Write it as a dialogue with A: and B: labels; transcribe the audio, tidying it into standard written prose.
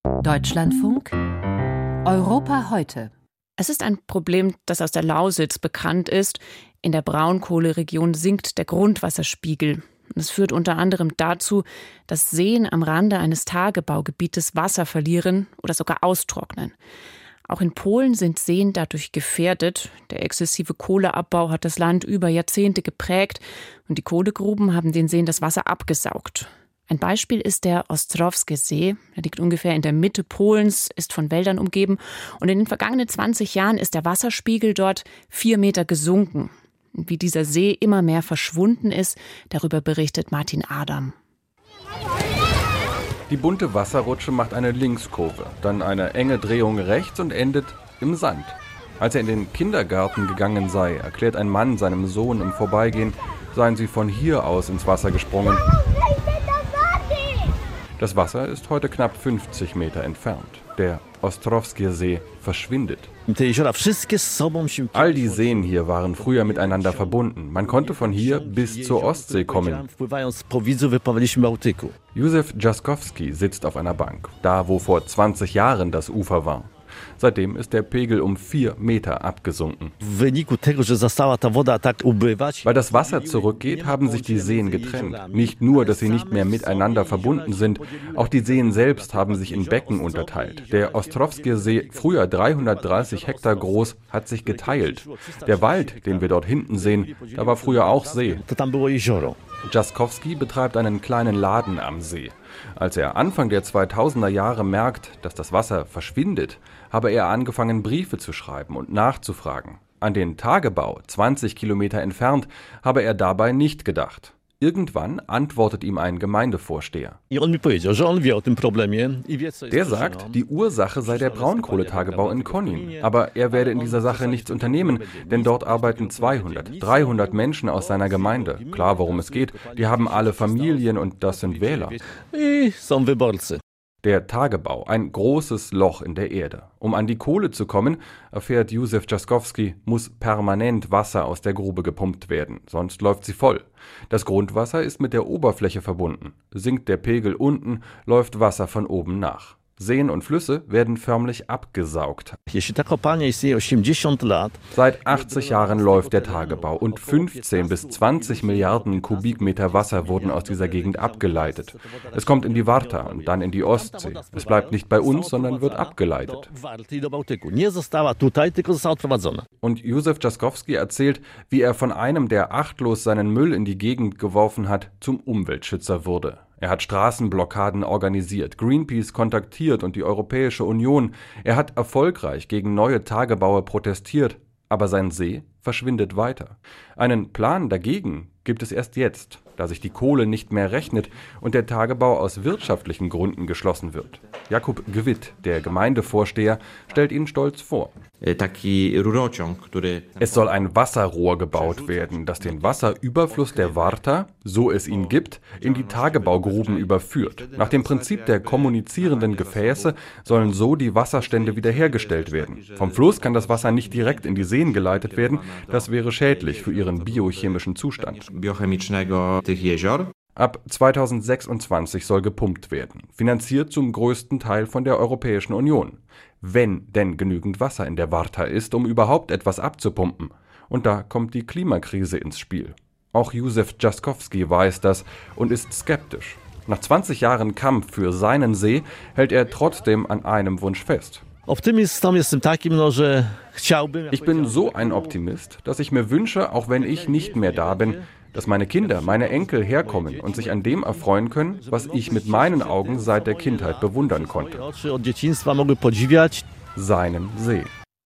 A: Deutschlandfunk Europa heute.
B: Es ist ein Problem, das aus der Lausitz bekannt ist. In der Braunkohleregion sinkt der Grundwasserspiegel. Es führt unter anderem dazu, dass Seen am Rande eines Tagebaugebietes Wasser verlieren oder sogar austrocknen. Auch in Polen sind Seen dadurch gefährdet. Der exzessive Kohleabbau hat das Land über Jahrzehnte geprägt und die Kohlegruben haben den Seen das Wasser abgesaugt. Ein Beispiel ist der Ostrowski See. Er liegt ungefähr in der Mitte Polens, ist von Wäldern umgeben. Und in den vergangenen 20 Jahren ist der Wasserspiegel dort 4 Meter gesunken. Und wie dieser See immer mehr verschwunden ist, darüber berichtet Martin Adam.
C: Die bunte Wasserrutsche macht eine Linkskurve, dann eine enge Drehung rechts und endet im Sand. Als er in den Kindergarten gegangen sei, erklärt ein Mann seinem Sohn im Vorbeigehen, seien sie von hier aus ins Wasser gesprungen. Das Wasser ist heute knapp 50 Meter entfernt. Der Ostrowski See verschwindet. All die Seen hier waren früher miteinander verbunden. Man konnte von hier bis zur Ostsee kommen. Józef Dżaskowski sitzt auf einer Bank, da wo vor 20 Jahren das Ufer war. Seitdem ist der Pegel um 4 Meter abgesunken. Weil das Wasser zurückgeht, haben sich die Seen getrennt. Nicht nur, dass sie nicht mehr miteinander verbunden sind, auch die Seen selbst haben sich in Becken unterteilt. Der Ostrowski See, früher 330 Hektar groß, hat sich geteilt. Der Wald, den wir dort hinten sehen, da war früher auch See. Dżaskowski betreibt einen kleinen Laden am See. Als er Anfang der 2000er Jahre merkt, dass das Wasser verschwindet, habe er angefangen, Briefe zu schreiben und nachzufragen. An den Tagebau, 20 Kilometer entfernt, habe er dabei nicht gedacht. Irgendwann antwortet ihm ein Gemeindevorsteher. Der sagt, die Ursache sei der Braunkohletagebau in Konin. Aber er werde in dieser Sache nichts unternehmen, denn dort arbeiten 200, 300 Menschen aus seiner Gemeinde. Klar, worum es geht, die haben alle Familien und das sind Wähler. Der Tagebau, ein großes Loch in der Erde. Um an die Kohle zu kommen, erfährt Józef Dżaskowski, muss permanent Wasser aus der Grube gepumpt werden, sonst läuft sie voll. Das Grundwasser ist mit der Oberfläche verbunden. Sinkt der Pegel unten, läuft Wasser von oben nach. Seen und Flüsse werden förmlich abgesaugt. Seit 80 Jahren läuft der Tagebau und 15 bis 20 Milliarden Kubikmeter Wasser wurden aus dieser Gegend abgeleitet. Es kommt in die Warta und dann in die Ostsee. Es bleibt nicht bei uns, sondern wird abgeleitet. Und Józef Dżaskowski erzählt, wie er von einem, der achtlos seinen Müll in die Gegend geworfen hat, zum Umweltschützer wurde. Er hat Straßenblockaden organisiert, Greenpeace kontaktiert und die Europäische Union. Er hat erfolgreich gegen neue Tagebaue protestiert, aber sein See verschwindet weiter. Einen Plan dagegen gibt es erst jetzt, da sich die Kohle nicht mehr rechnet und der Tagebau aus wirtschaftlichen Gründen geschlossen wird. Jakub Gwitt, der Gemeindevorsteher, stellt ihn stolz vor. Es soll ein Wasserrohr gebaut werden, das den Wasserüberfluss der Warta, so es ihn gibt, in die Tagebaugruben überführt. Nach dem Prinzip der kommunizierenden Gefäße sollen so die Wasserstände wiederhergestellt werden. Vom Fluss kann das Wasser nicht direkt in die Seen geleitet werden, das wäre schädlich für ihren biochemischen Zustand. Ab 2026 soll gepumpt werden, finanziert zum größten Teil von der Europäischen Union. Wenn denn genügend Wasser in der Warta ist, um überhaupt etwas abzupumpen. Und da kommt die Klimakrise ins Spiel. Auch Józef Dżaskowski weiß das und ist skeptisch. Nach 20 Jahren Kampf für seinen See hält er trotzdem an einem Wunsch fest. Ich bin so ein Optimist, dass ich mir wünsche, auch wenn ich nicht mehr da bin, dass meine Kinder, meine Enkel herkommen und sich an dem erfreuen können, was ich mit meinen Augen seit der Kindheit bewundern konnte. Seinen See.